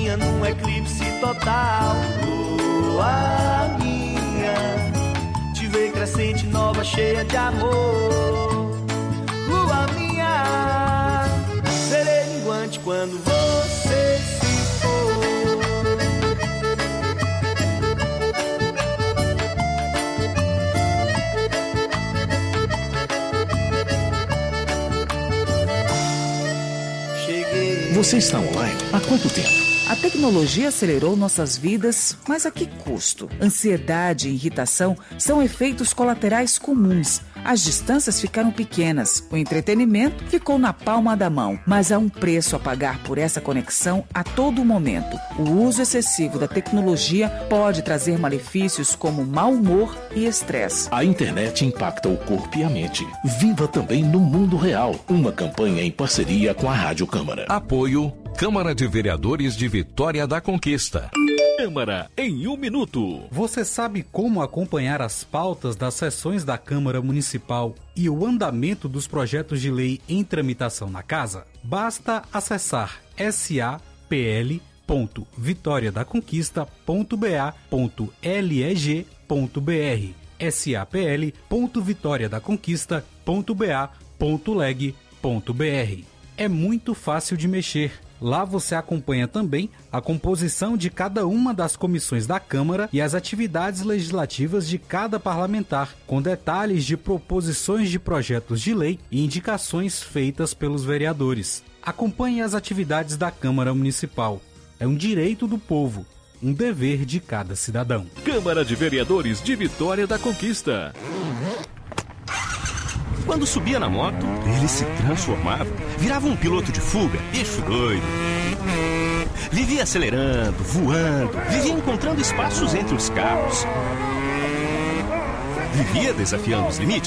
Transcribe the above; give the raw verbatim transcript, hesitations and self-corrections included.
sozinha num eclipse total. Lua minha, te veio crescente, nova, cheia de amor. Lua minha, serei minguante quando você se for. Cheguei. Você está online há quanto tempo? A tecnologia acelerou nossas vidas, mas a que custo? Ansiedade e irritação são efeitos colaterais comuns. As distâncias ficaram pequenas, o entretenimento ficou na palma da mão, mas há um preço a pagar por essa conexão a todo momento. O uso excessivo da tecnologia pode trazer malefícios como mau humor e estresse. A internet impacta o corpo e a mente. Viva também no mundo real. Uma campanha em parceria com a Rádio Câmara. Apoio Câmara de Vereadores de Vitória da Conquista. Câmara em um minuto. Você sabe como acompanhar as pautas das sessões da Câmara Municipal e o andamento dos projetos de lei em tramitação na Casa? Basta acessar s a p l ponto vitória da conquista ponto b a ponto leg ponto b r s a p l ponto vitória da conquista ponto b a ponto leg ponto b r. É muito fácil de mexer. Lá você acompanha também a composição de cada uma das comissões da Câmara e as atividades legislativas de cada parlamentar, com detalhes de proposições de projetos de lei e indicações feitas pelos vereadores. Acompanhe as atividades da Câmara Municipal. É um direito do povo, um dever de cada cidadão. Câmara de Vereadores de Vitória da Conquista. Quando subia na moto, ele se transformava, virava um piloto de fuga, bicho doido. Vivia acelerando, voando, vivia encontrando espaços entre os carros. Vivia desafiando os limites.